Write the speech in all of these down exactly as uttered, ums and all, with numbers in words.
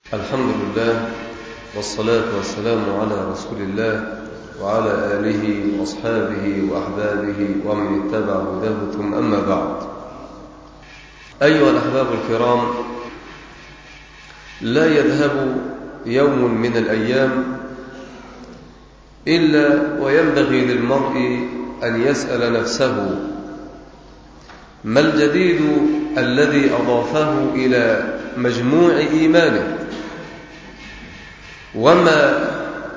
الحمد لله والصلاة والسلام على رسول الله وعلى آله وأصحابه وأحبابه ومن اتبع هداه ثم أما بعد. أيها الأحباب الكرام، لا يذهب يوم من الأيام إلا وينبغي للمرء أن يسأل نفسه ما الجديد الذي أضافه إلى مجموع إيمانه، وما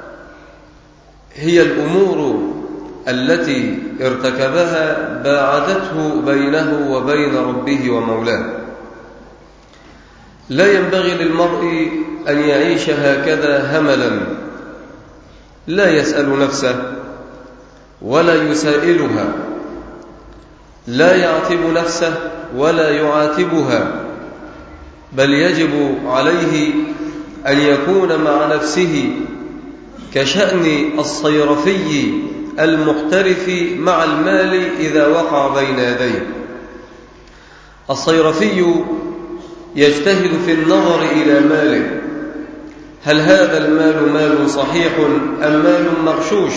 هي الأمور التي ارتكبها باعدته بينه وبين ربه ومولاه. لا ينبغي للمرء أن يعيش هكذا هملا، لا يسأل نفسه ولا يسائلها، لا يعتب نفسه ولا يعاتبها، بل يجب عليه أن يكون مع نفسه كشأن الصيرفي المحترف مع المال إذا وقع بين يديه. الصيرفي يجتهد في النظر إلى ماله، هل هذا المال مال صحيح أم مال مغشوش؟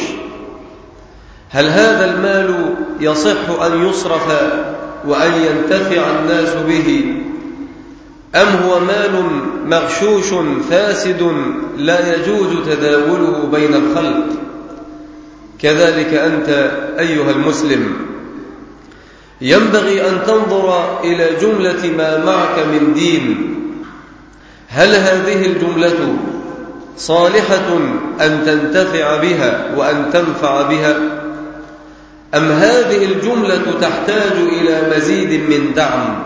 هل هذا المال يصح أن يصرف وأن ينتفع الناس به، أم هو مال مغشوش فاسد لا يجوز تداوله بين الخلق؟ كذلك أنت أيها المسلم ينبغي أن تنظر إلى جملة ما معك من دين، هل هذه الجملة صالحة أن تنتفع بها وأن تنفع بها، أم هذه الجملة تحتاج إلى مزيد من دعم،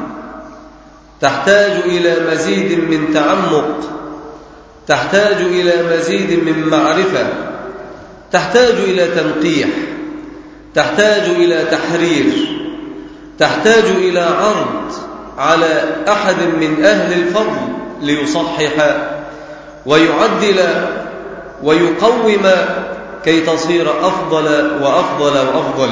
تحتاج إلى مزيد من تعمق، تحتاج إلى مزيد من معرفة، تحتاج إلى تنقيح، تحتاج إلى تحرير، تحتاج إلى عرض على أحد من أهل الفضل ليصحح ويعدل ويقوم كي تصير أفضل وأفضل وأفضل.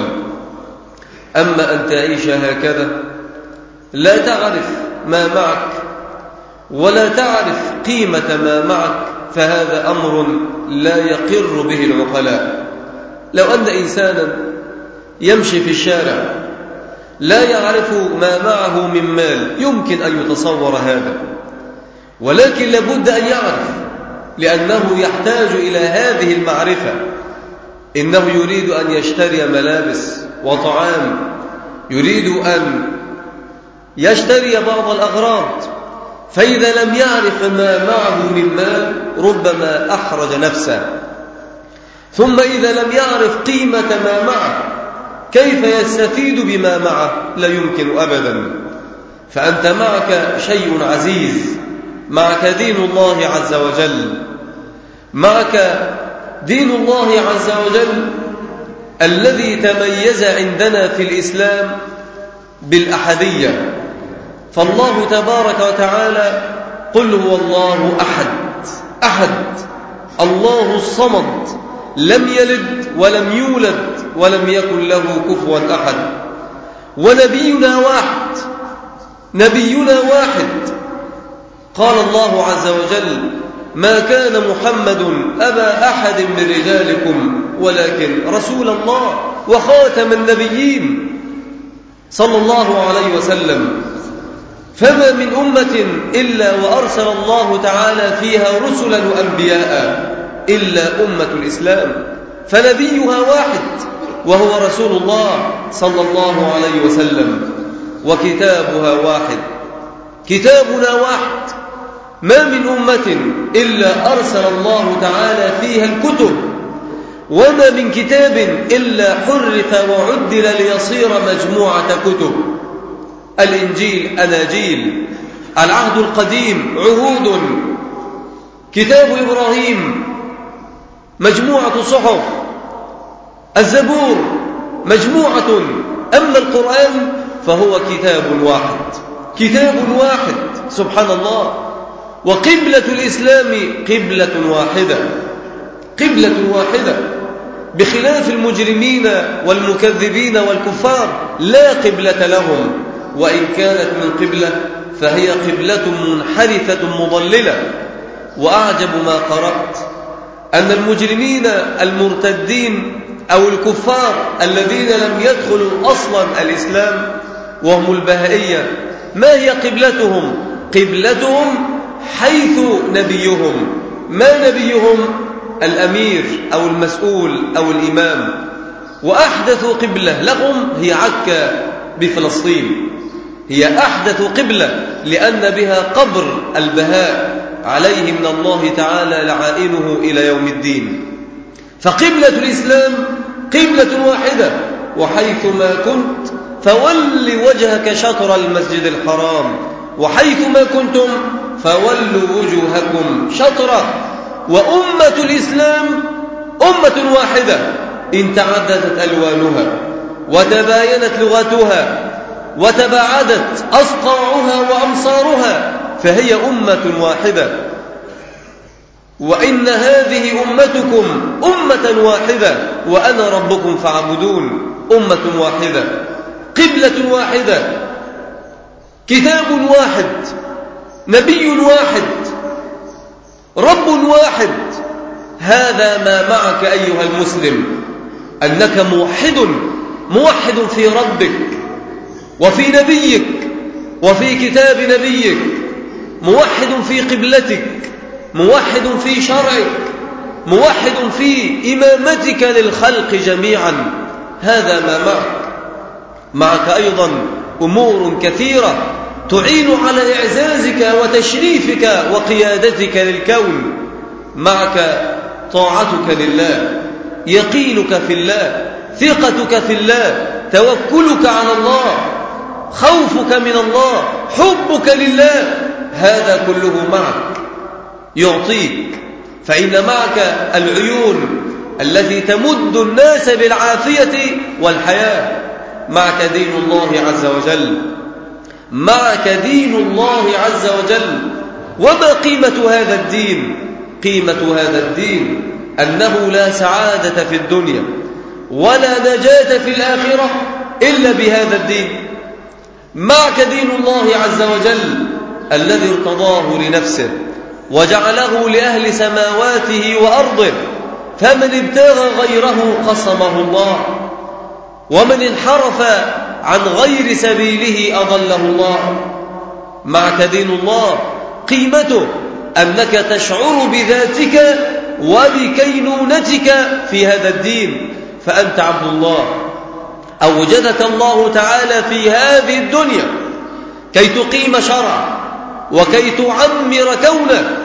أما أن تعيش هكذا لا تعرف ما معك ولا تعرف قيمة ما معك، فهذا أمر لا يقر به العقلاء. لو أن إنسانا يمشي في الشارع لا يعرف ما معه من مال يمكن أن يتصور هذا، ولكن لابد أن يعرف، لأنه يحتاج إلى هذه المعرفة. إنه يريد أن يشتري ملابس وطعام، يريد أن يشتري بعض الأغراض، فإذا لم يعرف ما معه من مال ربما أحرج نفسه. ثم إذا لم يعرف قيمة ما معه كيف يستفيد بما معه؟ لا يمكن أبدا. فأنت معك شيء عزيز، معك دين الله عز وجل، معك دين الله عز وجل الذي تميز عندنا في الإسلام بالأحدية. فالله تبارك وتعالى قل هو الله أحد أحد الله الصمد، لم يلد ولم يولد ولم يكن له كفوا أحد. ونبينا واحد، نبينا واحد. قال الله عز وجل ما كان محمد أبا أحد من رجالكم ولكن رسول الله وخاتم النبيين صلى الله عليه وسلم. فما من أمة إلا وأرسل الله تعالى فيها رسلا وأنبياء إلا أمة الإسلام، فنبيها واحد وهو رسول الله صلى الله عليه وسلم، وكتابها واحد، كتابنا واحد. ما من أمة إلا أرسل الله تعالى فيها الكتب، وما من كتاب إلا حرف وعدل ليصير مجموعة كتب. الإنجيل أناجيل، العهد القديم عهود، كتاب إبراهيم مجموعة صحف، الزبور مجموعة. أما القرآن فهو كتاب واحد، كتاب واحد سبحان الله. وقبلة الإسلام قبلة واحدة، قبلة واحدة، بخلاف المجرمين والمكذبين والكفار لا قبلة لهم، وإن كانت من قبلة فهي قبلة منحرفة مضللة. وأعجب ما قرأت أن المجرمين المرتدين أو الكفار الذين لم يدخلوا أصلا الإسلام وهم البهائية، ما هي قبلتهم؟ قبلتهم حيث نبيهم. ما نبيهم؟ الأمير أو المسؤول أو الإمام. وأحدث قبلة لهم هي عكا بفلسطين، هي أحدث قبلة لأن بها قبر البهاء عليه من الله تعالى لعائنه إلى يوم الدين. فقبلة الإسلام قبلة واحدة، وحيثما كنت فول وجهك شطر المسجد الحرام، وحيثما كنتم فولوا وجوهكم شطره. وأمة الإسلام أمة واحدة إن تعددت ألوانها وتباينت لغتها وتباعدت أصقاعها وأمصارها، فهي أمة واحدة. وإن هذه أمتكم أمة واحدة وأنا ربكم فاعبدون. أمة واحدة، قبلة واحدة، كتاب واحد، نبي واحد، رب واحد. هذا ما معك أيها المسلم، أنك موحد، موحد في ربك وفي نبيك وفي كتاب نبيك، موحد في قبلتك، موحد في شرعك، موحد في إمامتك للخلق جميعا. هذا ما معك. معك أيضا أمور كثيرة تعين على إعزازك وتشريفك وقيادتك للكون. معك طاعتك لله، يقينك في الله، ثقتك في الله، توكلك على الله، خوفك من الله، حبك لله. هذا كله معك يعطيك، فإن معك العيون التي تمد الناس بالعافية والحياة. معك دين الله عز وجل، معك دين الله عز وجل. وما قيمة هذا الدين؟ قيمة هذا الدين أنه لا سعادة في الدنيا ولا نجاة في الآخرة إلا بهذا الدين. معك دين الله عز وجل الذي ارتضاه لنفسه وجعله لأهل سماواته وأرضه، فمن ابتغى غيره قصمه الله، ومن انحرف عن غير سبيله أضله الله. معك دين الله قيمته أنك تشعر بذاتك وبكينونتك في هذا الدين، فأنت عبد الله. أوجدك الله تعالى في هذه الدنيا كي تقيم شرعه وكي تعمر كونه،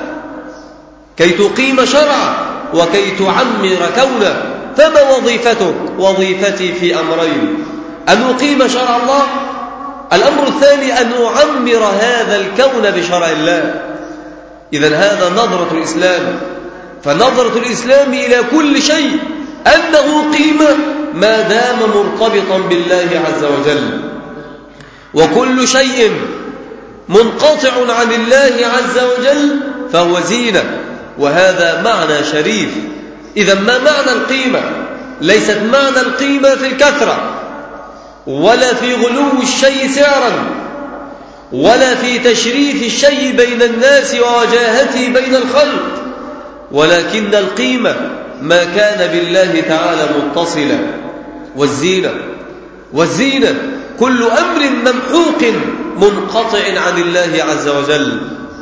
كي تقيم شرعه وكي تعمر كونه. فما وظيفتك؟ وظيفتي في أمرين: أن أقيم شرع الله، الأمر الثاني أن أعمر هذا الكون بشرع الله. إذن هذا نظرة الإسلام. فنظرة الإسلام إلى كل شيء أنه قيمة ما دام مرتبطا بالله عز وجل، وكل شيء منقطع عن الله عز وجل فهو زينة، وهذا معنى شريف. إذا ما معنى القيمة؟ ليست معنى القيمة في الكثرة ولا في غلو الشيء سعرا ولا في تشريف الشيء بين الناس ووجاهته بين الخلق، ولكن القيمة ما كان بالله تعالى متصلا. والزينة والزينة كل أمر ممحوق منقطع عن الله عز وجل.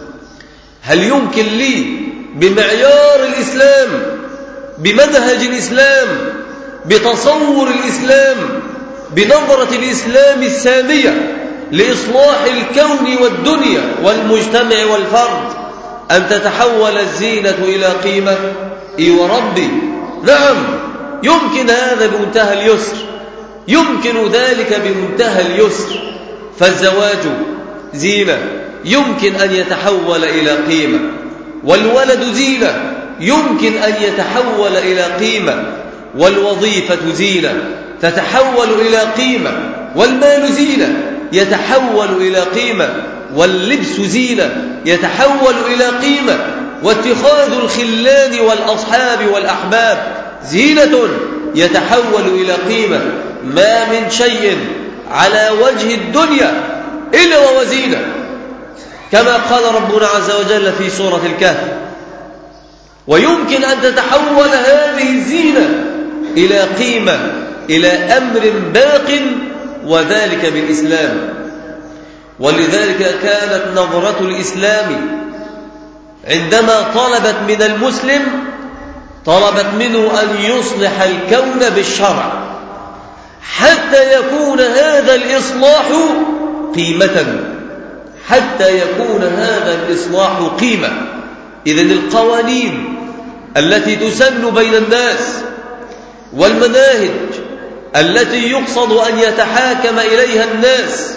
هل يمكن لي بمعيار الإسلام، بمنهج الإسلام، بتصور الإسلام، بنظرة الإسلام السامية لإصلاح الكون والدنيا والمجتمع والفرد، أن تتحول الزينة إلى قيمة؟ إي وربي نعم، يمكن هذا بمنتهى اليسر، يمكن ذلك بمنتهى اليسر. فالزواج زينة يمكن أن يتحول إلى قيمة، والولد زينة يمكن أن يتحول إلى قيمة، والوظيفة زينة تتحول إلى قيمة، والمال زينة يتحول إلى قيمة، واللبس زينة يتحول إلى قيمة، واتخاذ الخلان والأصحاب والأحباب زينة يتحول إلى قيمة. ما من شيء على وجه الدنيا إلا وهو زينة، كما قال ربنا عز وجل في سورة الكهف: ويمكن أن تتحول هذه الزينة إلى قيمة، إلى أمر باق، وذلك بالإسلام. ولذلك كانت نظرة الإسلام عندما طلبت من المسلم، طلبت منه أن يصلح الكون بالشرع حتى يكون هذا الإصلاح قيمة، حتى يكون هذا الإصلاح قيمة. إذن القوانين التي تسن بين الناس والمناهج التي يقصد أن يتحاكم إليها الناس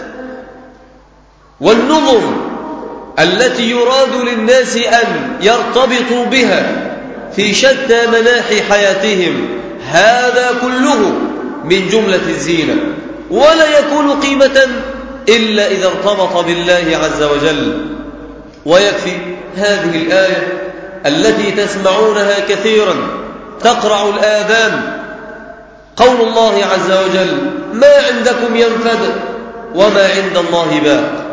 والنظم التي يراد للناس أن يرتبطوا بها في شتى مناحي حياتهم، هذا كله من جملة الزينة، ولا يكون قيمة إلا إذا ارتبط بالله عز وجل. ويكفي هذه الآية التي تسمعونها كثيرا تقرع الآذان، قول الله عز وجل: ما عندكم ينفد وما عند الله باق.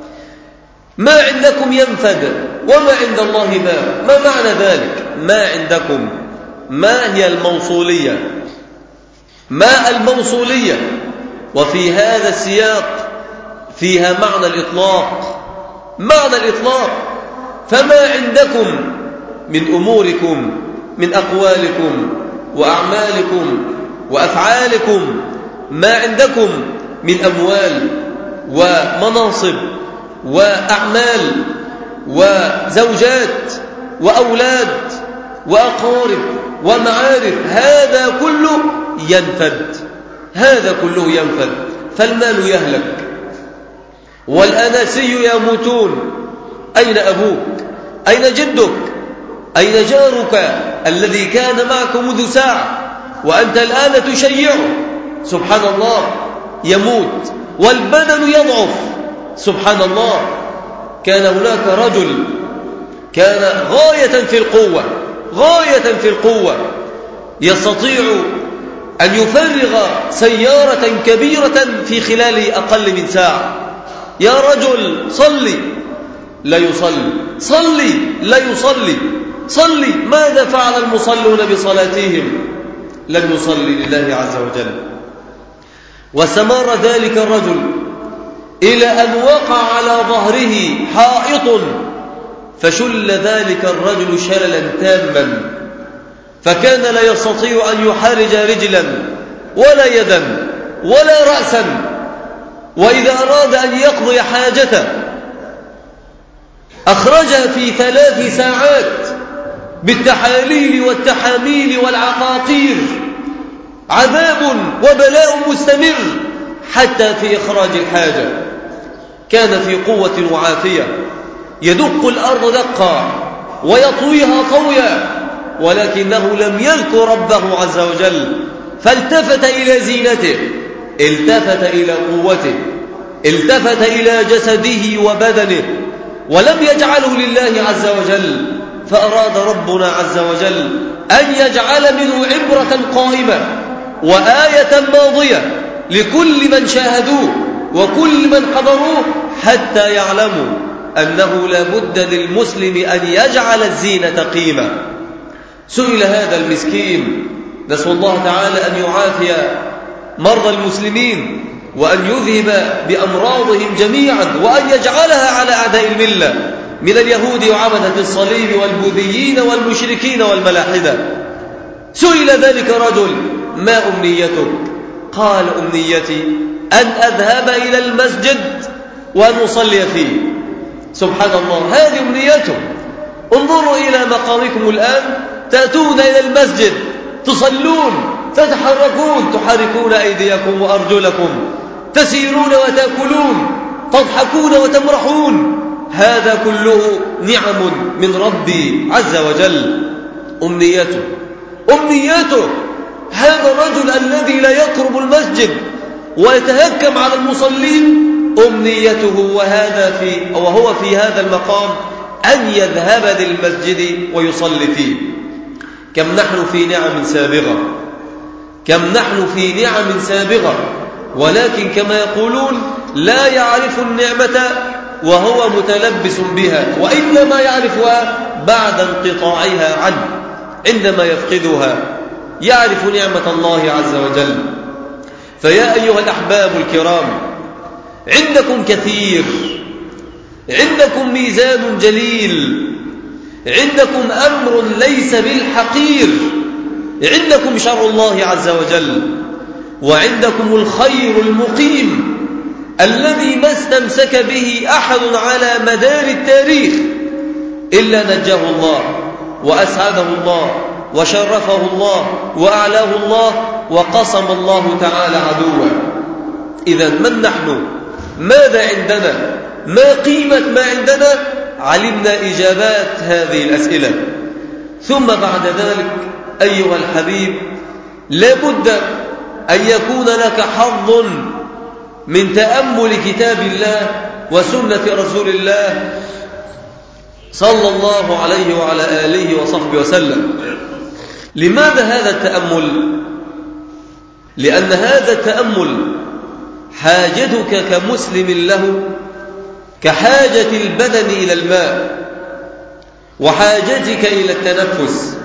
ما عندكم ينفد وما عند الله باق، ما معنى ذلك؟ ما عندكم، ما هي الموصولية؟ ما الموصولية؟ وفي هذا السياق فيها معنى الإطلاق، معنى الإطلاق. فما عندكم من أموركم، من أقوالكم وأعمالكم وأفعالكم، ما عندكم من أموال ومناصب وأعمال وزوجات وأولاد وأقارب ومعارف، هذا كله ينفد، هذا كله ينفد. فالمال يهلك والأناسي يموتون. أين أبوك؟ أين جدك؟ أين جارك الذي كان معك منذ ساعة وأنت الآن تشيعه؟ سبحان الله، يموت والبدن يضعف. سبحان الله. كان هناك رجل كان غاية في القوة، غاية في القوة، يستطيع أن يفرغ سيارة كبيرة في خلال أقل من ساعة. يا رجل صلي، لا يصلي، صلي، لا يصلي، صلي. ماذا فعل المصلون بصلاتهم؟ لم يصلي لله عز وجل. واستمر ذلك الرجل إلى أن وقع على ظهره حائط، فشل ذلك الرجل شللا تاما، فكان لا يستطيع أن يحرج رجلا ولا يدا ولا رأسا. وإذا أراد أن يقضي حاجته أخرجها في ثلاث ساعات بالتحاليل والتحاميل والعقاقير، عذاب وبلاء مستمر حتى في إخراج الحاجة. كان في قوة وعافية، يدق الأرض دقا ويطويها طويا، ولكنه لم يذكر ربه عز وجل، فالتفت إلى زينته، التفت إلى قوته، التفت إلى جسده وبدنه، ولم يجعله لله عز وجل. فأراد ربنا عز وجل أن يجعل منه عبرة قائمة وآية ماضية لكل من شاهدوه وكل من حضروه، حتى يعلموا أنه لا بد للمسلم أن يجعل الزينة قيمة. سئل هذا المسكين، نسأل الله تعالى أن يعافي مرضى المسلمين وأن يذهب بأمراضهم جميعا، وأن يجعلها على أعداء الملة من اليهود وعبدة الصليب والبوذيين والمشركين والملاحدة. سئل ذلك رجل: ما أمنيتك؟ قال: أمنيتي أن أذهب إلى المسجد وأن أصلي فيه. سبحان الله، هذه أمنيته. انظروا إلى مقامكم الآن، تأتون إلى المسجد، تصلون، تتحركون، تحركون أيديكم وأرجلكم، تسيرون وتأكلون، تضحكون وتمرحون، هذا كله نعم من ربي عز وجل. أمنيته، أمنيته. هذا الرجل الذي لا يقرب المسجد ويتهكم على المصلين، أمنيته وهذا في وهو في هذا المقام أن يذهب للمسجد ويصلي فيه. كم نحن في نعم سابغة، كم نحن في نعم سابغة، ولكن كما يقولون لا يعرف النعمة وهو متلبس بها، وإنما يعرفها بعد انقطاعها عنه عندما يفقدها يعرف نعمة الله عز وجل. فيا أيها الأحباب الكرام، عندكم كثير، عندكم ميزان جليل، عندكم أمر ليس بالحقير، عندكم شرع الله عز وجل، وعندكم الخير المقيم الذي ما استمسك به أحد على مدار التاريخ إلا نجاه الله وأسعده الله وشرفه الله وأعلاه الله وقصم الله تعالى عدوه. إذا من نحن؟ ماذا عندنا؟ ما قيمة ما عندنا؟ علمنا إجابات هذه الأسئلة. ثم بعد ذلك أيها الحبيب، لابد أن يكون لك حظ من تأمل كتاب الله وسنة رسول الله صلى الله عليه وعلى آله وصحبه وسلم. لماذا هذا التأمل؟ لأن هذا التأمل حاجتك كمسلم له كحاجة البدن إلى الماء وحاجتك إلى التنفس.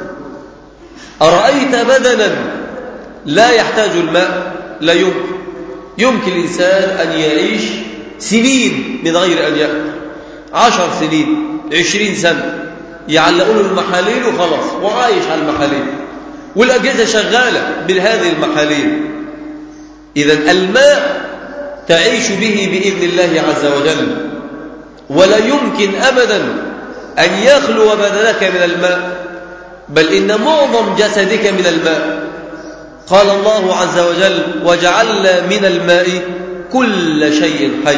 أرأيت بدنا لا يحتاج الماء؟ لا يمكن. يمكن الإنسان أن يعيش سنين من غير أن يأكل، عشر سنين، عشرين سنة، يعلقون المحاليل وخلاص وعايش على المحاليل والأجهزة شغالة بهذه المحاليل. إذن الماء تعيش به بإذن الله عز وجل، ولا يمكن أبدا أن يخلو بدنك من الماء، بل إن معظم جسدك من الماء. قال الله عز وجل: وجعلنا من الماء كل شيء حي.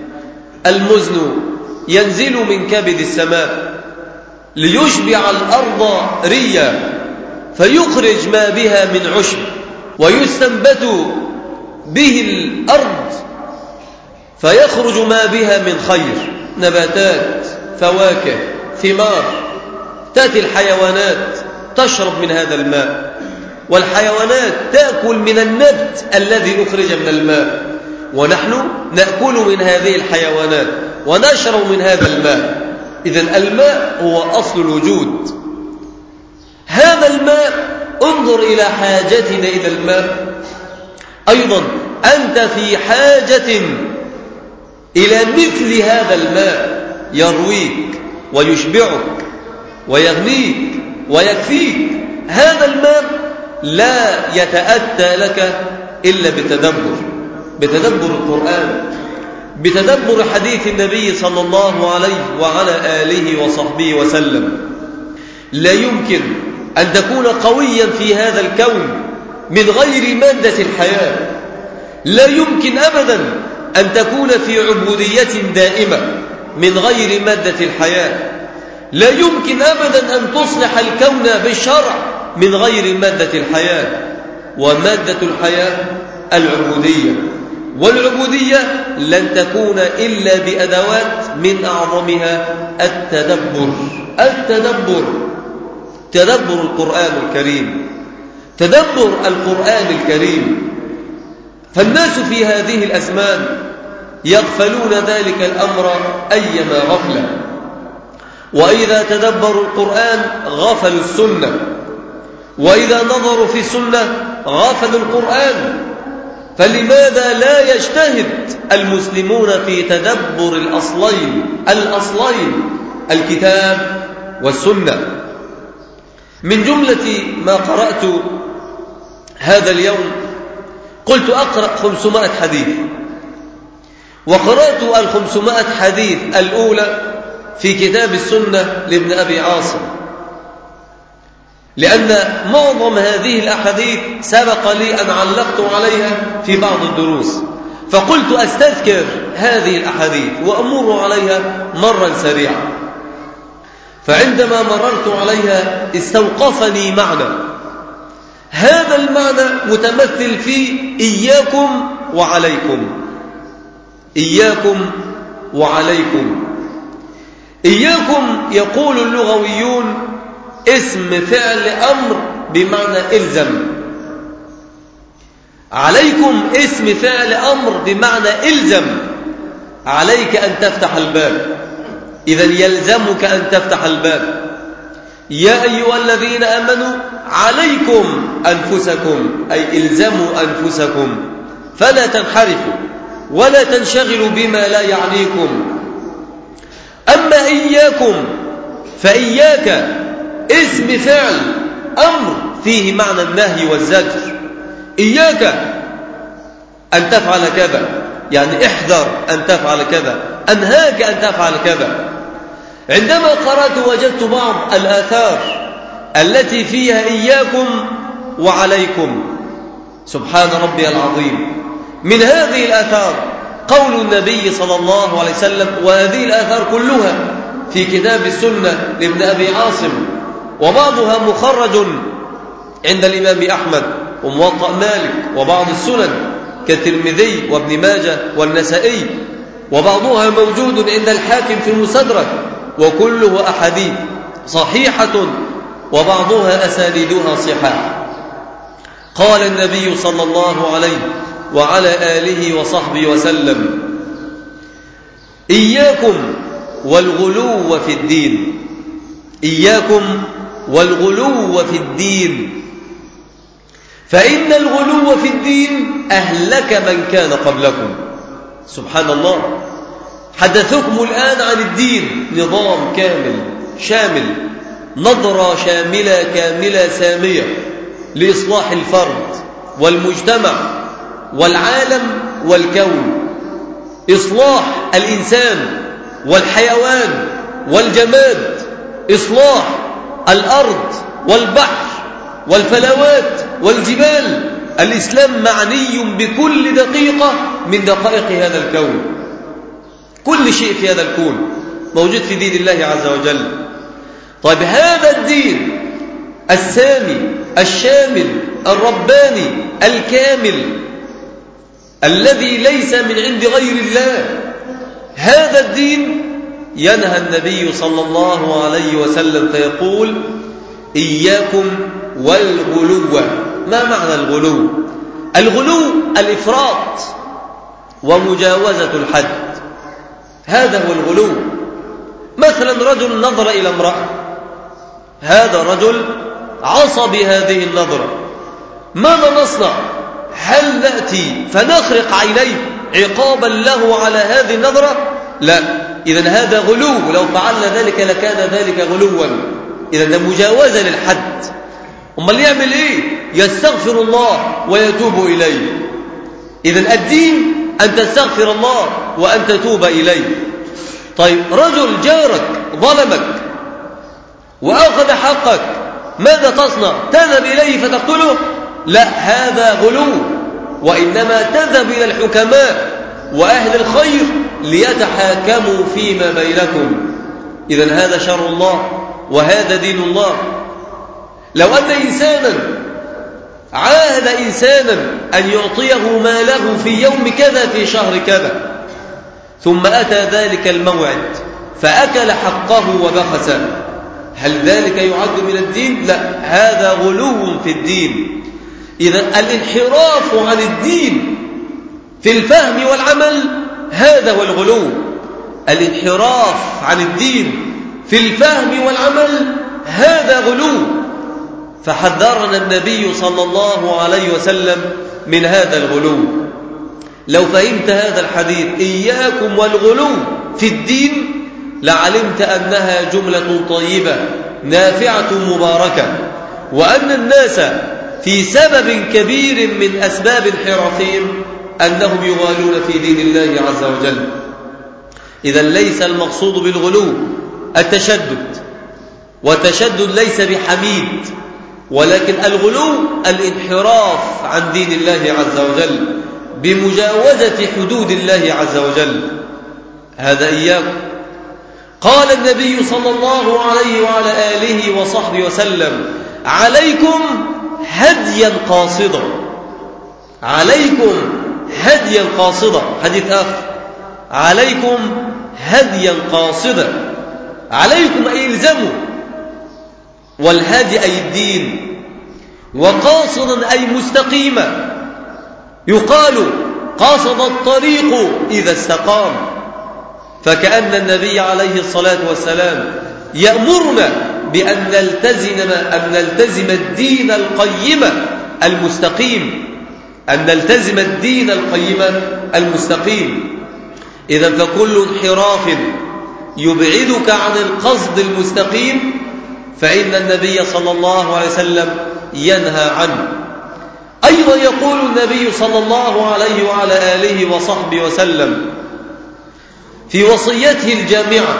المزن ينزل من كبد السماء ليشبع الأرض ريا فيخرج ما بها من عشب، ويستنبت به الأرض فيخرج ما بها من خير، نباتات، فواكه، ثمار. تأتي الحيوانات تشرب من هذا الماء، والحيوانات تأكل من النبت الذي أخرج من الماء، ونحن نأكل من هذه الحيوانات ونشرب من هذا الماء. إذن الماء هو أصل الوجود. هذا الماء، انظر إلى حاجتنا إلى الماء. أيضا أنت في حاجة إلى مثل هذا الماء يرويك ويشبعك ويغنيك ويكفيك. هذا الماء لا يتأتى لك إلا بتدبر، بتدبر القرآن، بتدبر حديث النبي صلى الله عليه وعلى آله وصحبه وسلم. لا يمكن أن تكون قويا في هذا الكون من غير مادة الحياة. لا يمكن أبدا أن تكون في عبودية دائمة من غير مادة الحياة. لا يمكن أبدا أن تصلح الكون بالشرع من غير مادة الحياة. ومادة الحياة العبودية، والعبودية لن تكون إلا بأدوات من أعظمها التدبر. التدبر تدبر القرآن الكريم، تدبر القرآن الكريم. فالناس في هذه الأزمان يغفلون ذلك الأمر أيما غفلة، وإذا تدبروا القرآن غفلوا السنة، وإذا نظروا في السنة غفلوا القرآن. فلماذا لا يجتهد المسلمون في تدبر الأصلين الأصلين الكتاب والسنة؟ من جملة ما قرأت هذا اليوم، قلت أقرأ خمسمائة حديث، وقرأت الخمسمائة حديث الأولى في كتاب السنة لابن أبي عاصم، لأن معظم هذه الأحاديث سبق لي أن علقت عليها في بعض الدروس، فقلت أستذكر هذه الأحاديث وأمر عليها مرا سريعا. فعندما مررت عليها استوقفني معنى، هذا المعنى متمثل في إياكم وعليكم. إياكم وعليكم. إياكم يقول اللغويون اسم فعل أمر بمعنى إلزم. عليكم اسم فعل أمر بمعنى إلزم، عليك أن تفتح الباب. إذن يلزمك أن تفتح الباب. يا أيها الذين آمنوا عليكم أنفسكم، أي إلزموا أنفسكم فلا تنحرفوا ولا تنشغلوا بما لا يعنيكم. أما إياكم فإياك اسم فعل أمر فيه معنى النهي والزجر. إياك أن تفعل كذا، يعني احذر أن تفعل كذا، أنهاك أن تفعل كذا. عندما قرأت وجدت بعض الآثار التي فيها إياكم وعليكم، سبحان ربي العظيم. من هذه الآثار قول النبي صلى الله عليه وسلم، وهذه الآثار كلها في كتاب السنة لابن أبي عاصم، وبعضها مخرج عند الإمام أحمد وموطأ مالك وبعض السنن كالترمذي وابن ماجه والنسائي، وبعضها موجود عند الحاكم في المستدرك، وكله أحاديث صحيحة وبعضها أسانيدها صحاح. قال النبي صلى الله عليه وعلى آله وصحبه وسلم: إياكم والغلو في الدين، إياكم والغلو في الدين، فإن الغلو في الدين أهلك من كان قبلكم. سبحان الله، حدثكم الآن عن الدين، نظام كامل شامل، نظرة شاملة كاملة سامية لإصلاح الفرد والمجتمع والعالم والكون، إصلاح الإنسان والحيوان والجماد، إصلاح الأرض والبحر والفلوات والجبال. الإسلام معني بكل دقيقة من دقائق هذا الكون، كل شيء في هذا الكون موجود في دين الله عز وجل. طيب، هذا الدين السامي الشامل الرباني الكامل الذي ليس من عند غير الله، هذا الدين ينهى النبي صلى الله عليه وسلم فيقول: إياكم والغلو. ما معنى الغلو؟ الغلو الإفراط ومجاوزة الحد، هذا هو الغلو. مثلا رجل نظر إلى امرأة، هذا رجل عصى بهذه النظرة، ماذا نصنع؟ هل نأتي فنخرق عينيه عقابا له على هذه النظرة؟ لا، إذن هذا غلو، لو فعلنا ذلك لكان ذلك غلوا، إذن ده مجاوزة للحد. أمال يعمل إيه؟ يستغفر الله ويتوب إليه. إذن الدين أن تستغفر الله وأن تتوب إليه. طيب، رجل جارك ظلمك وأخذ حقك، ماذا تصنع؟ تذهب إليه فتقتله؟ لا، هذا غلو، وإنما تذهب إلى الحكماء وأهل الخير ليتحاكموا فيما بينكم. إذن هذا شرع الله وهذا دين الله. لو أن إنسانا عاهد إنسانا أن يعطيه ماله في يوم كذا في شهر كذا، ثم أتى ذلك الموعد فأكل حقه وبخسه، هل ذلك يعد من الدين؟ لا، هذا غلو في الدين. إذن الانحراف عن الدين في الفهم والعمل هذا هو الغلو. الانحراف عن الدين في الفهم والعمل هذا غلو، فحذرنا النبي صلى الله عليه وسلم من هذا الغلو. لو فهمت هذا الحديث إياكم والغلو في الدين لعلمت أنها جملة طيبة نافعة مباركة، وأن الناس في سبب كبير من أسباب انحرافهم أنهم يغالون في دين الله عز وجل. إذن ليس المقصود بالغلو التشدد، والتشدد ليس بحميد، ولكن الغلو الانحراف عن دين الله عز وجل بمجاوزة حدود الله عز وجل، هذا إياكم. قال النبي صلى الله عليه وعلى آله وصحبه وسلم: عليكم هديا قاصدا، عليكم هديا قاصدا. حديث آخر: عليكم هديا قاصدا. عليكم أي الزموا، والهدي أي الدين، وقاصدا أي مستقيما. يقال قاصد الطريق إذا استقام، فكأن النبي عليه الصلاة والسلام يأمرنا بأن نلتزم, أن نلتزم الدين القيم المستقيم أن نلتزم الدين القيم المستقيم. إذن فكل انحراف يبعدك عن القصد المستقيم فإن النبي صلى الله عليه وسلم ينهى عنه. أيضا يقول النبي صلى الله عليه وعلى آله وصحبه وسلم في وصيته الجامعة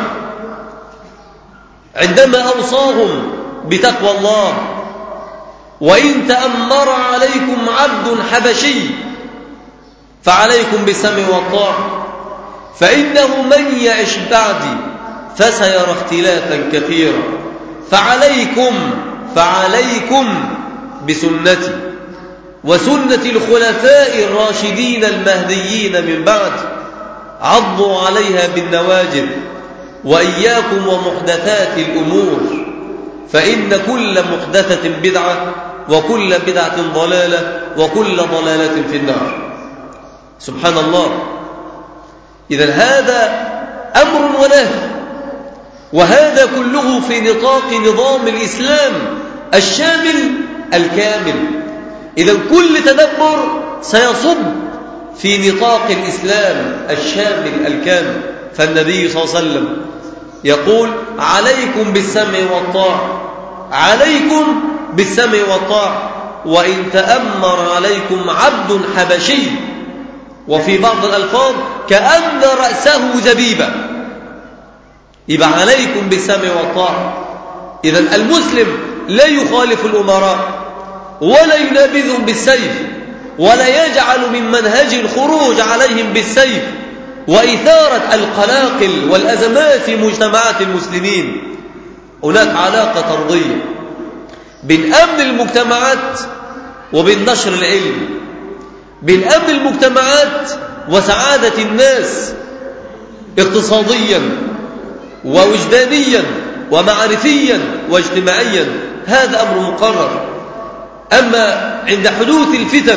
عندما أوصاهم بتقوى الله: وإن تأمر عليكم عبد حبشي فعليكم بالسمع والطاعة فإنه من يعش بعدي فسيرى اختلافا كثيرا فعليكم فعليكم بسنتي وسنة الخلفاء الراشدين المهديين من بعد عضوا عليها بالنواجذ وإياكم ومحدثات الأمور فإن كل محدثة بدعة وكل بدعة ضلالة وكل ضلالة في النار. سبحان الله. إذن هذا أمر ونهي، وهذا كله في نطاق نظام الإسلام الشامل الكامل. إذن كل تدبر سيصب في نطاق الإسلام الشامل الكامل. فالنبي صلى الله عليه وسلم يقول: عليكم بالسمع والطاعة، عليكم بالسمع والطاعة وإن تأمر عليكم عبد حبشي، وفي بعض الألفاظ كأن رأسه زبيبة، يبقى عليكم بالسمع والطاعة. إذن المسلم لا يخالف الأمراء ولا ينابذهم بالسيف ولا يجعل من منهج الخروج عليهم بالسيف وإثارة القلاقل والأزمات في مجتمعات المسلمين. هناك علاقة طردية بين أمن المجتمعات وبين نشر العلم، بين أمن المجتمعات وسعادة الناس اقتصاديا ووجدانيا ومعرفيا واجتماعيا، هذا أمر مقرر. أما عند حدوث الفتن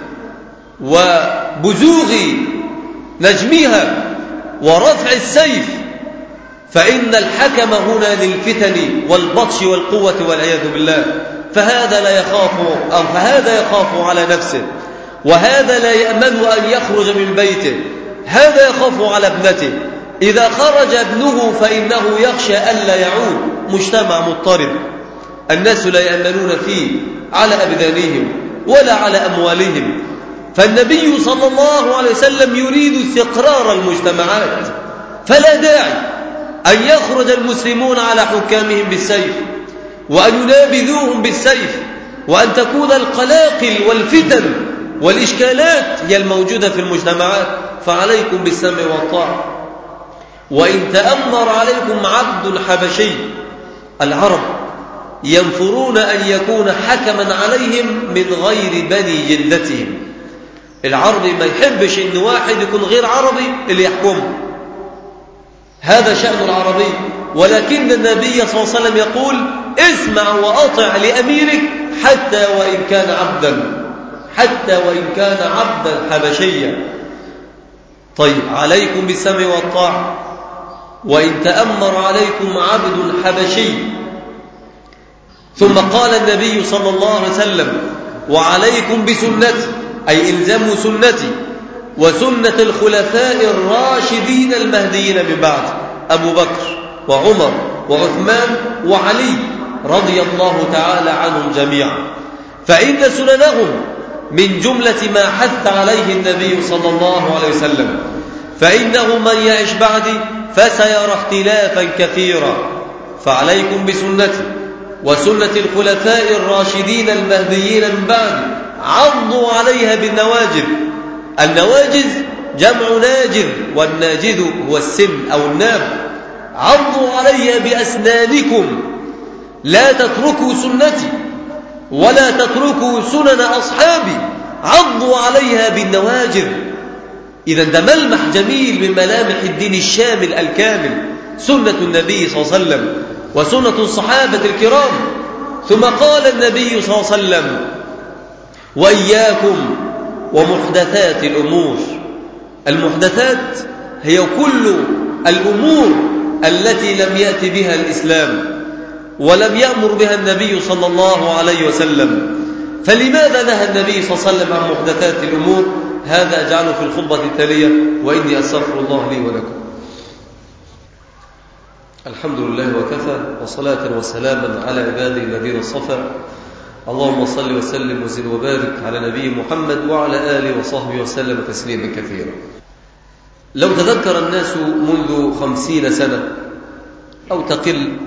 وبزوغ نجمها ورفع السيف فإن الحكم هنا للفتن والبطش والقوة والعياذ بالله، فهذا لا يخاف أو فهذا يخاف على نفسه، وهذا لا يأمن أن يخرج من بيته، هذا يخاف على ابنته، إذا خرج ابنه فإنه يخشى ألا يعود. مجتمع مضطرب الناس لا يأمنون فيه على أبدانهم ولا على أموالهم. فالنبي صلى الله عليه وسلم يريد استقرار المجتمعات، فلا داعي أن يخرج المسلمون على حكامهم بالسيف وأن ينابذوهم بالسيف وأن تكون القلاقل والفتن والإشكالات هي الموجودة في المجتمعات. فعليكم بالسمع والطاعة وإن تأمر عليكم عبد حبشي. العرب ينفرون أن يكون حكما عليهم من غير بني جلدتهم. العربي ما يحبش إن واحد يكون غير عربي اللي يحكمه، هذا شأن العربي. ولكن النبي صلى الله عليه وسلم يقول: اسمع وأطع لأميرك حتى وإن كان عبدا حتى وإن كان عبدا حبشيا. طيب، عليكم بالسمع والطاعة وإن تأمر عليكم عبد حبشي. ثم قال النبي صلى الله عليه وسلم: وعليكم بسنتي، أي إلزموا سنتي وسنة الخلفاء الراشدين المهديين من بعد، أبو بكر وعمر وعثمان وعلي رضي الله تعالى عنهم جميعا، فإن سننهم من جملة ما حث عليه النبي صلى الله عليه وسلم. فإنه من يعش بعدي فسيرى اختلافا كثيرا، فعليكم بسنتي وسنة الخلفاء الراشدين المهديين من بعد عضوا عليها بالنواجذ. النواجذ جمع ناجذ، والناجذ هو السن أو الناب. عضوا عليها بأسنانكم، لا تتركوا سنتي ولا تتركوا سنن أصحابي، عضوا عليها بالنواجذ. إذا ده ملمح جميل من ملامح الدين الشامل الكامل، سنة النبي صلى الله عليه وسلم وسنة الصحابة الكرام. ثم قال النبي صلى الله عليه وسلم: وإياكم ومحدثات الأمور. المحدثات هي كل الأمور التي لم يأتي بها الإسلام، ولم يأمر بها النبي صلى الله عليه وسلم، فلماذا نهى النبي صلى الله عليه وسلم عن محدثات الأمور؟ هذا أجعله في الخطبة التالية، وإني أستغفر الله لي ولكم. الحمد لله وكفى، وصلاة وسلاما على عباده الذين اصطفى. اللهم صل وسلم وزد وبارك على نبي محمد وعلى آله وصحبه وسلم تسليما كثيرا. لو تذكر الناس منذ خمسين سنة أو تقل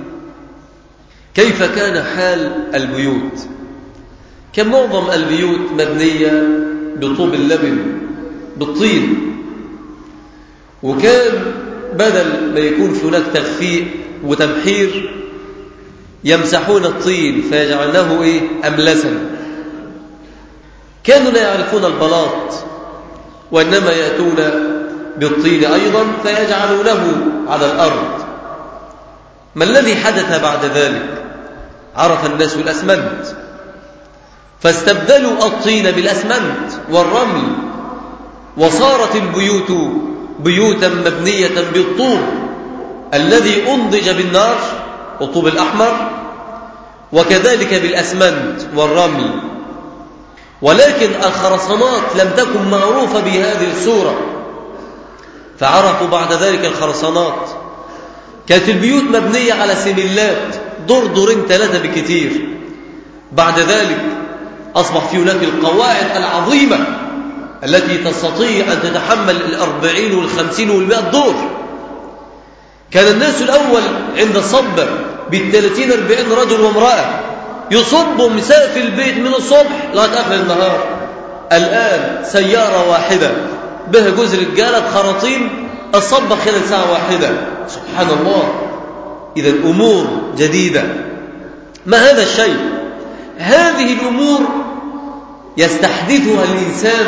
كيف كان حال البيوت، كان معظم البيوت مبنية بطوب اللبن بالطين، وكان بدل ما يكون في هناك تخفيق وتمحير يمسحون الطين فيجعلنه إيه؟ أملسا. كانوا لا يعرفون البلاط، وإنما يأتون بالطين أيضا فيجعلونه على الأرض. ما الذي حدث بعد ذلك؟ عرف الناس الأسمنت فاستبدلوا الطين بالأسمنت والرمل، وصارت البيوت بيوتا مبنية بالطوب الذي أنضج بالنار، الطوب الأحمر، وكذلك بالأسمنت والرمل. ولكن الخرسانات لم تكن معروفة بهذه الصورة، فعرفوا بعد ذلك الخرسانات. كانت البيوت مبنية على سملات، دور دورين ثلاثة بكثير. بعد ذلك أصبح في هناك القواعد العظيمة التي تستطيع أن تتحمل الأربعين والخمسين والمئة دور. كان الناس الأول عند الصب بالثلاثين أربعين رجل وامرأة يصبوا مساء في البيت من الصبح لغاية آخر النهار. الآن سيارة واحدة بها جزء رجالة بخراطيم الصب خلال ساعة واحدة. سبحان الله. إذا أمور جديدة. ما هذا الشيء؟ هذه الأمور يستحدثها الإنسان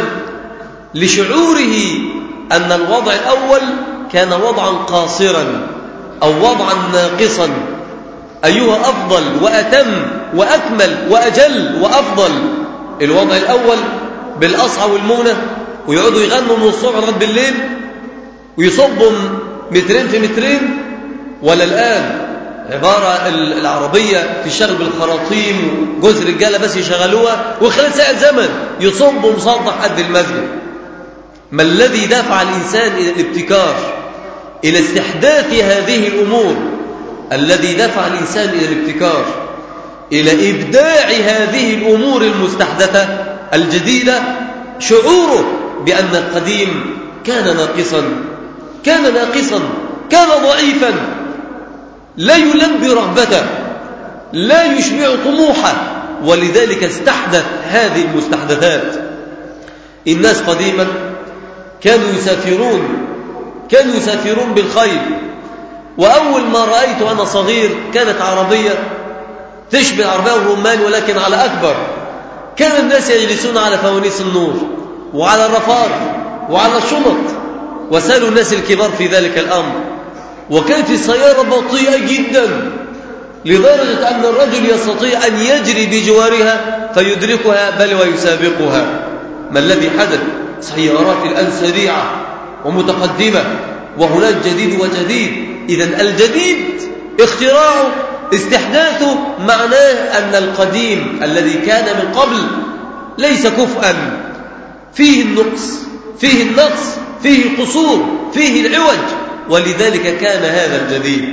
لشعوره أن الوضع الأول كان وضعا قاصرا أو وضعا ناقصا. أيها أفضل وأتم وأكمل وأجل وأفضل؟ الوضع الأول بالأصعى والمونة، ويقعدوا يغنوا من الصبح لغاية بالليل ويصبوا مترين في مترين، ولا الآن عبارة العربية تشتغل بالخراطيم وجزء رجالة بس يشغلوها وخلال ساعة زمن يصبوا مسطح قد المسجد؟ ما الذي دفع الإنسان إلى الابتكار، إلى استحداث هذه الأمور؟ الذي دفع الإنسان إلى الابتكار، إلى إبداع هذه الأمور المستحدثة الجديدة، شعوره بأن القديم كان ناقصا، كان ناقصا، كان ضعيفا، لا يلبي رغبته، لا يشبع طموحه، ولذلك استحدث هذه المستحدثات. الناس قديما كانوا يسافرون كانوا يسافرون بالخيل، وأول ما رأيت أنا صغير كانت عربية تشبه العربية الرومان ولكن على أكبر. كان الناس يجلسون على فوانيس النور وعلى الرفارف وعلى الشنط، وسألوا الناس الكبار في ذلك الأمر. وكانت السيارة بطيئة جدا لدرجة أن الرجل يستطيع أن يجري بجوارها فيدركها بل ويسابقها. ما الذي حدث؟ سيارات الآن سريعة ومتقدمة، وهناك جديد وجديد. إذن الجديد اختراعه استحداثه معناه أن القديم الذي كان من قبل ليس كفءا، فيه النقص، فيه النقص، فيه القصور، فيه العوج، ولذلك كان هذا الجديد.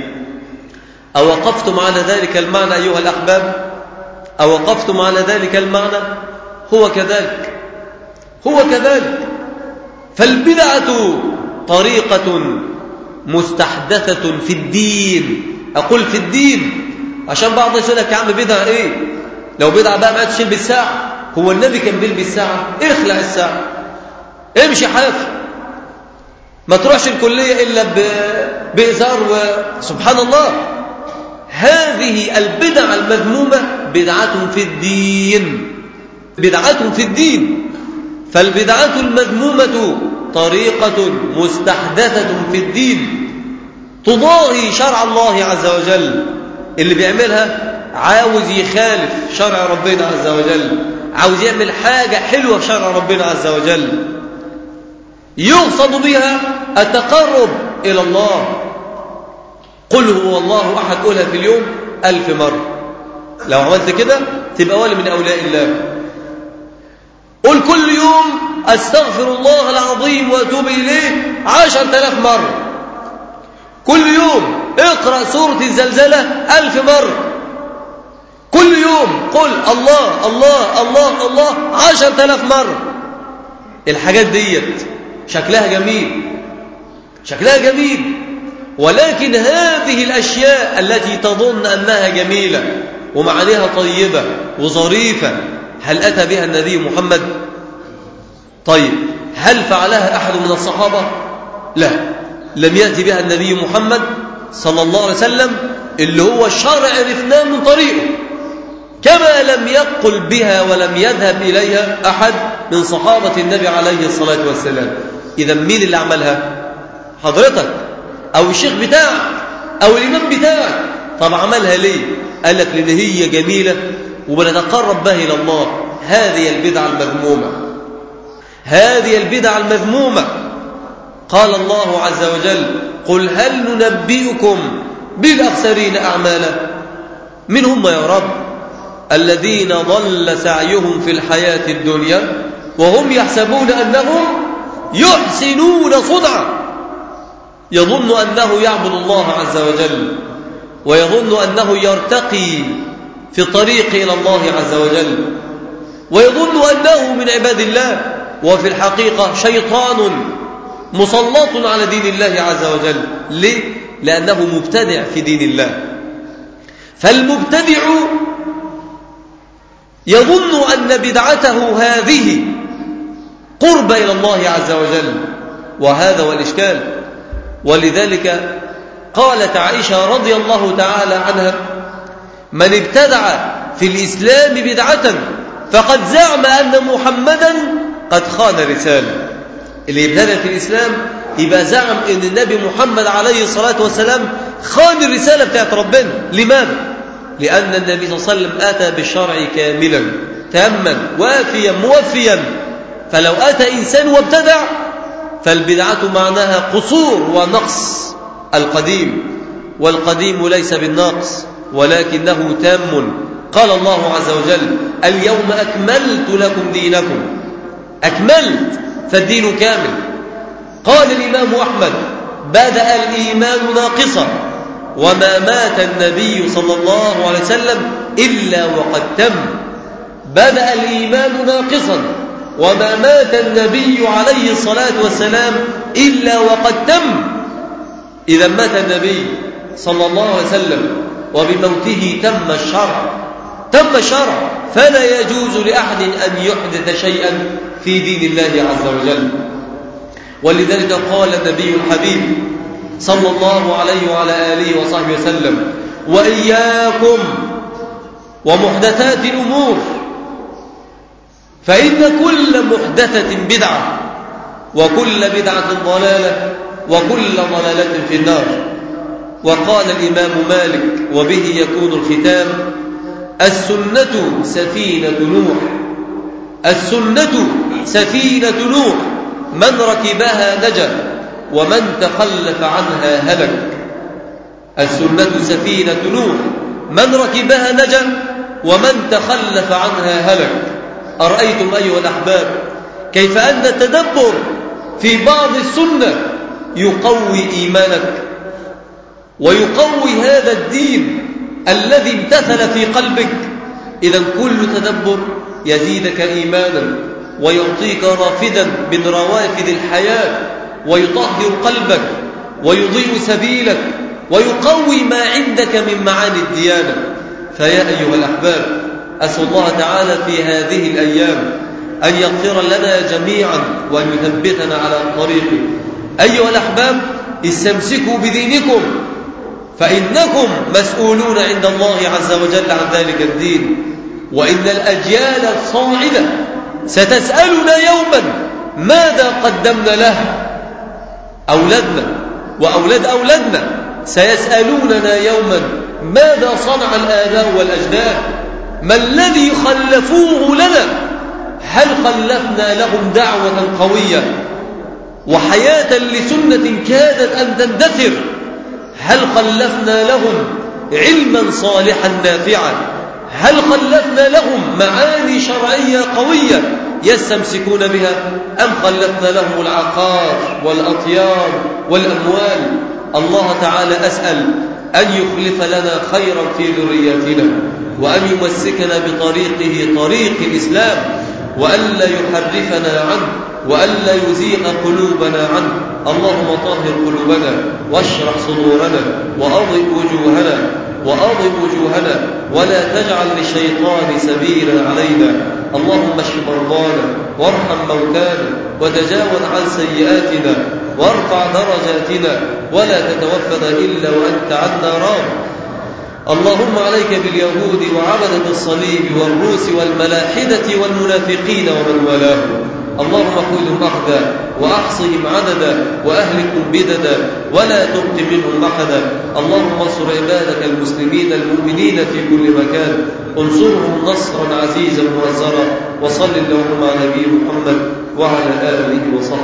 أوقفتم على ذلك المعنى أيها الأحباب؟ أوقفتم على ذلك المعنى؟ هو كذلك، هو كذلك. فالبدعة طريقة مستحدثة في الدين. أقول في الدين عشان بعض الناس يقول لك يا عم بدعة إيه؟ لو بدعة بقى ما عادش يلبس ساعة. هو النبي كان بيلبس ساعة؟ اخلع الساعة، امشي حافي، ما تروحش الكلية إلا بإزار. وسبحان الله، هذه البدع المذمومة بدعة في الدين، بدعة في الدين. فالبدعة المذمومة طريقة مستحدثة في الدين تضاهي شرع الله عز وجل. اللي بيعملها عاوز يخالف شرع ربنا عز وجل، عاوز يعمل حاجة حلوة في شرع ربنا عز وجل يقصد بها التقرب إلى الله. قل هو الله أحد، قولها في اليوم ألف مرة. لو عملت كده تبقى ولي من أولياء الله. قل كل يوم أستغفر الله العظيم وأتوب إليه عشر آلاف مرة. كل يوم اقرأ سورة الزلزلة ألف مرة. كل يوم قل الله الله الله الله عشر آلاف مرة. الحاجات ديت شكلها جميل، شكلها جميل، ولكن هذه الأشياء التي تظن أنها جميلة ومعانيها طيبة وظريفة، هل أتى بها النبي محمد؟ طيب هل فعلها أحد من الصحابة؟ لا، لم يأتي بها النبي محمد صلى الله عليه وسلم، اللي هو الشرع عرفناه من طريقه، كما لم يقل بها ولم يذهب إليها أحد من صحابة النبي عليه الصلاة والسلام. إذا مين اللي عملها؟ حضرتك أو الشيخ بتاعك أو الإمام بتاعك. طب عملها ليه؟ قال لك لأن هي جميلة وبنتقرب بها إلى الله. هذه البدعة المذمومة، هذه البدعة المذمومة. قال الله عز وجل: قل هل ننبئكم بالأخسرين أعمالا؟ من هم يا رب؟ الذين ضل سعيهم في الحياة الدنيا وهم يحسبون أنهم يحسنون صنعا. يظن أنه يعبد الله عز وجل ويظن أنه يرتقي في الطريق إلى الله عز وجل ويظن أنه من عباد الله، وفي الحقيقة شيطان مسلط على دين الله عز وجل. ليه؟ لأنه مبتدع في دين الله. فالمبتدع يظن أن بدعته هذه قرب إلى الله عز وجل، وهذا هو الإشكال. ولذلك قالت عائشة رضي الله تعالى عنها: من ابتدع في الإسلام بدعة فقد زعم أن محمدا قد خان رسالة. اللي يبتدع في الإسلام يبقى زعم أن النبي محمد عليه الصلاة والسلام خان الرسالة بتاعت ربنا. لماذا؟ لأن النبي صلى الله عليه وسلم أتى بالشرع كاملا تاما وافيا موفيا. فلو أتى إنسان وابتدع فالبدعة معناها قصور ونقص القديم، والقديم ليس بالنقص ولكنه تام. قال الله عز وجل: اليوم أكملت لكم دينكم. أكملت، فالدين كامل. قال الإمام أحمد: بدأ الإيمان ناقصا وما مات النبي صلى الله عليه وسلم إلا وقد تم. بدأ الإيمان ناقصا وما مات النبي عليه الصلاة والسلام إلا وقد تم. إذا مات النبي صلى الله عليه وسلم وبموته تم الشرع، تم الشرع، فلا يجوز لأحد أن يحدث شيئا في دين الله عز وجل. ولذلك قال النبي الحبيب صلى الله عليه وعلى آله وصحبه وسلم: وإياكم ومحدثات الأمور فإن كل محدثة بدعة وكل بدعة ضلالة وكل ضلالة في النار. وقال الإمام مالك وبه يكون الختام: السنة سفينة نوح، السنة سفينة نوح، من ركبها نجا ومن تخلف عنها هلك. السنة سفينة نوح، من ركبها نجا ومن تخلف عنها هلك. أرأيتم أيها الأحباب كيف أن التدبر في بعض السنة يقوي إيمانك ويقوي هذا الدين الذي امتثل في قلبك. إذن كل تدبر يزيدك إيمانا ويعطيك رافدا من روافد الحياة ويطهر قلبك ويضيء سبيلك ويقوي ما عندك من معاني الديانة. فيا أيها الأحباب، أسأل الله تعالى في هذه الأيام أن يغفر لنا جميعا وأن يثبتنا على طريقه. أيها الأحباب، استمسكوا بدينكم فإنكم مسؤولون عند الله عز وجل عن ذلك الدين، وإن الأجيال الصاعدة ستسألنا يوما ماذا قدمنا له. أولادنا وأولاد أولادنا سيسألوننا يوما ماذا صنع الآباء والأجداد، ما الذي خلفوه لنا. هل خلفنا لهم دعوة قوية وحياة لسنة كادت أن تندثر؟ هل خلفنا لهم علما صالحا نافعا. هل خلفنا لهم معاني شرعية قوية يستمسكون بها، أم خلفنا لهم العقار والأطيار والأموال؟ الله تعالى أسأل أن يخلف لنا خيرا في ذرياتنا، وأن يمسكنا بطريقه طريق الإسلام، وألا يحرفنا عنه، وألا يزيغ قلوبنا عنه. اللهم طهر قلوبنا واشرح صدورنا وأضئ وجوهنا وأضئ وجوهنا ولا تجعل للشيطان سبيلا علينا. اللهم اشف مرضانا وارحم موتانا وتجاوز عن سيئاتنا وارفع درجاتنا، ولا تتوفنا إلا وأنت عنا راض. اللهم عليك باليهود وعبدة الصليب والروس والملاحدة والمنافقين ومن والاهم. اللهم خذهم أخذا وأحصهم عددا وأهلكم بددا ولا تبق منهم أحدا. اللهم انصر عبادك المسلمين المؤمنين في كل مكان، انصرهم نصرا عزيزا مؤزرا. وصل اللهم على نبي محمد وعلى آله وصحبه